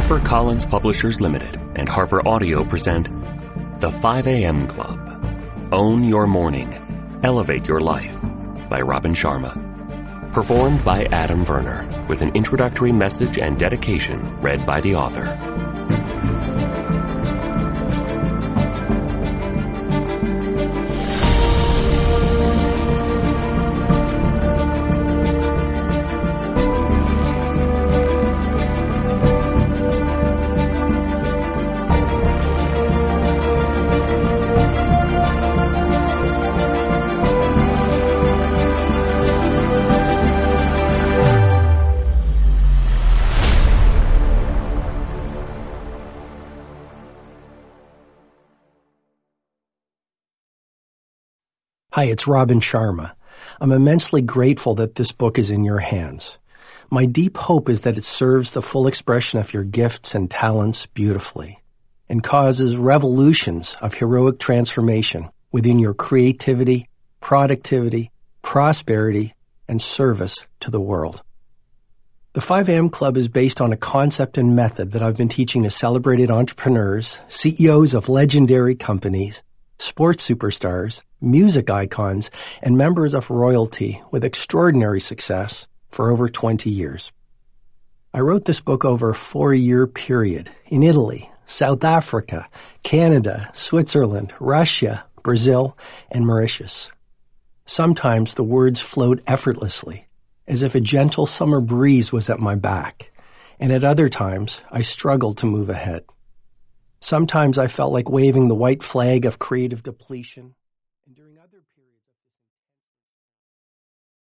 HarperCollins Publishers Limited and Harper Audio present The 5 a.m. Club. Own Your Morning. Elevate Your Life by Robin Sharma. Performed by Adam Verner with an introductory message and dedication read by the author. Hi, it's Robin Sharma. I'm immensely grateful that this book is in your hands. My deep hope is that it serves the full expression of your gifts and talents beautifully and causes revolutions of heroic transformation within your creativity, productivity, prosperity, and service to the world. The 5 a.m. Club is based on a concept and method that I've been teaching to celebrated entrepreneurs, CEOs of legendary companies, sports superstars, music icons, and members of royalty with extraordinary success for over 20 years. I wrote this book over a 4-year period in Italy, South Africa, Canada, Switzerland, Russia, Brazil, and Mauritius. Sometimes the words flowed effortlessly, as if a gentle summer breeze was at my back, and at other times I struggled to move ahead. Sometimes I felt like waving the white flag of creative depletion, and during